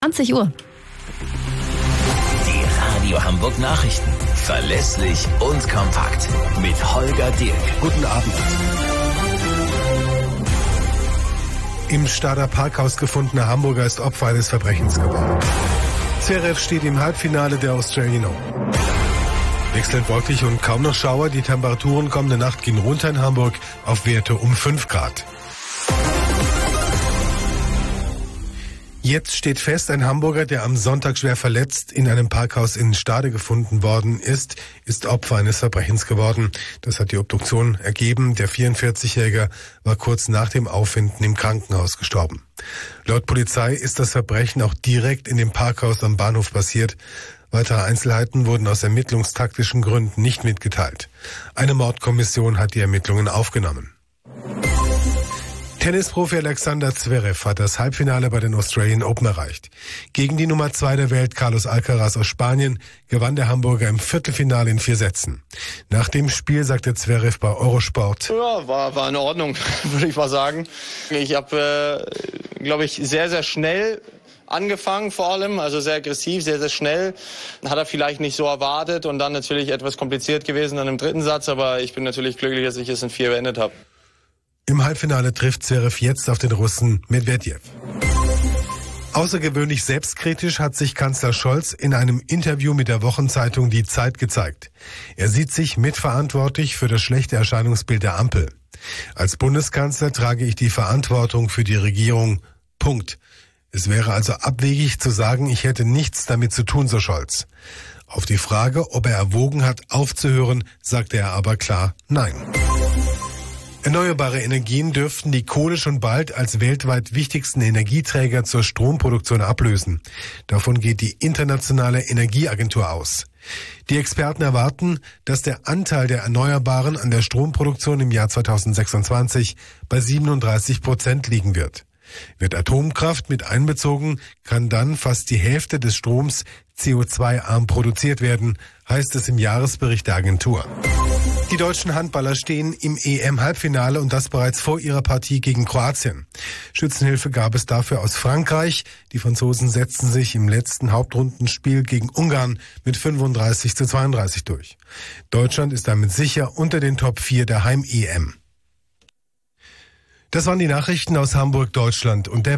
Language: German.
20 Uhr. Die Radio Hamburg Nachrichten. Verlässlich und kompakt. Mit Holger Dirk. Guten Abend. Im Stader Parkhaus gefundener Hamburger ist Opfer eines Verbrechens geworden. Zverev steht im Halbfinale der Australian Open. Wechselnd wolkig und kaum noch Schauer. Die Temperaturen kommende Nacht gehen runter in Hamburg auf Werte um 5 Grad. Jetzt steht fest, ein Hamburger, der am Sonntag schwer verletzt in einem Parkhaus in Stade gefunden worden ist Opfer eines Verbrechens geworden. Das hat die Obduktion ergeben. Der 44-Jährige war kurz nach dem Auffinden im Krankenhaus gestorben. Laut Polizei ist das Verbrechen auch direkt in dem Parkhaus am Bahnhof passiert. Weitere Einzelheiten wurden aus ermittlungstaktischen Gründen nicht mitgeteilt. Eine Mordkommission hat die Ermittlungen aufgenommen. Tennisprofi Alexander Zverev hat das Halbfinale bei den Australian Open erreicht. Gegen die Nummer 2 der Welt, Carlos Alcaraz aus Spanien, gewann der Hamburger im Viertelfinale in 4 Sätzen. Nach dem Spiel sagte Zverev bei Eurosport: Ja, war in Ordnung, würde ich mal sagen. Ich habe, glaube ich, sehr, sehr schnell angefangen vor allem, also sehr aggressiv, sehr, sehr schnell. Hat er vielleicht nicht so erwartet und dann natürlich etwas kompliziert gewesen dann im dritten Satz, aber ich bin natürlich glücklich, dass ich es in 4 beendet habe. Im Halbfinale trifft Zverev jetzt auf den Russen Medvedev. Außergewöhnlich selbstkritisch hat sich Kanzler Scholz in einem Interview mit der Wochenzeitung Die Zeit gezeigt. Er sieht sich mitverantwortlich für das schlechte Erscheinungsbild der Ampel. Als Bundeskanzler trage ich die Verantwortung für die Regierung. Punkt. Es wäre also abwegig zu sagen, ich hätte nichts damit zu tun, so Scholz. Auf die Frage, ob er erwogen hat, aufzuhören, sagte er aber klar Nein. Erneuerbare Energien dürften die Kohle schon bald als weltweit wichtigsten Energieträger zur Stromproduktion ablösen. Davon geht die Internationale Energieagentur aus. Die Experten erwarten, dass der Anteil der Erneuerbaren an der Stromproduktion im Jahr 2026 bei 37% liegen wird. Wird Atomkraft mit einbezogen, kann dann fast die Hälfte des Stroms CO2-arm produziert werden, heißt es im Jahresbericht der Agentur. Die deutschen Handballer stehen im EM-Halbfinale und das bereits vor ihrer Partie gegen Kroatien. Schützenhilfe gab es dafür aus Frankreich. Die Franzosen setzten sich im letzten Hauptrundenspiel gegen Ungarn mit 35:32 durch. Deutschland ist damit sicher unter den Top 4 der Heim-EM. Das waren die Nachrichten aus Hamburg, Deutschland und der